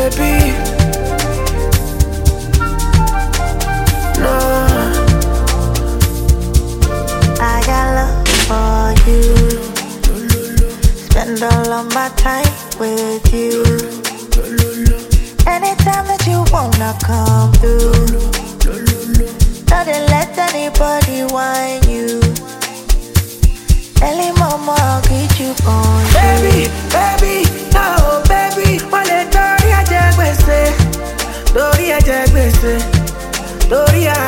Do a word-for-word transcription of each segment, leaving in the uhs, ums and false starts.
baby. No, I got love for you. Spend all of my time with you. Anytime that you wanna come through, don't let anybody whine you. Early mama, I'll get you on you. baby, baby, no, baby. Wale tori aje gbese, tori aje gbese, tori a.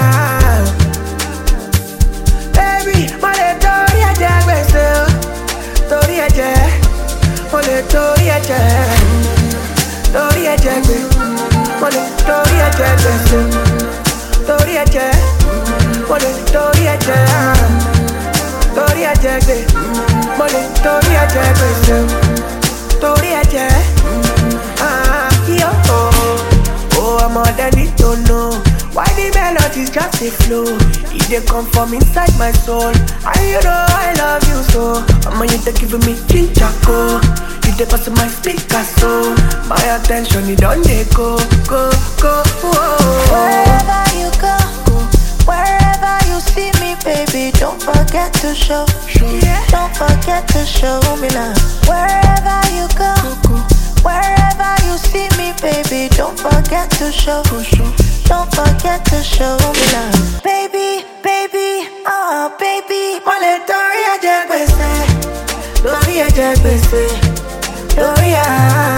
Baby, wale tori aje gbese, tori aje, wale tori aje, tori aje gbese, wale tori aje gbese, tori aje, wale tori aje. Tori aje gbe, mo le tori aje gbese, tori aje, ah yo oh, oh ọmọdé need to know why the melodies just dey flow. E dey come from inside my soul, and you know I love you so. Omo you dey give me ginger go, you dey pass my speaker so. My attention e don dey go, go, go, oh. Wherever you go, wherever you see me, baby, don't forget to show. Yeah. Don't forget to show me love. Wherever you go, wherever you see me, baby, don't forget to show. Don't forget to show me love. Baby, baby, oh baby. Mo le tori aje gbese, tori aje gbese, tori a.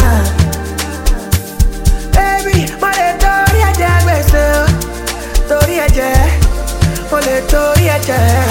Baby, mo le tori aje gbese, tori aje, mo le tori aje.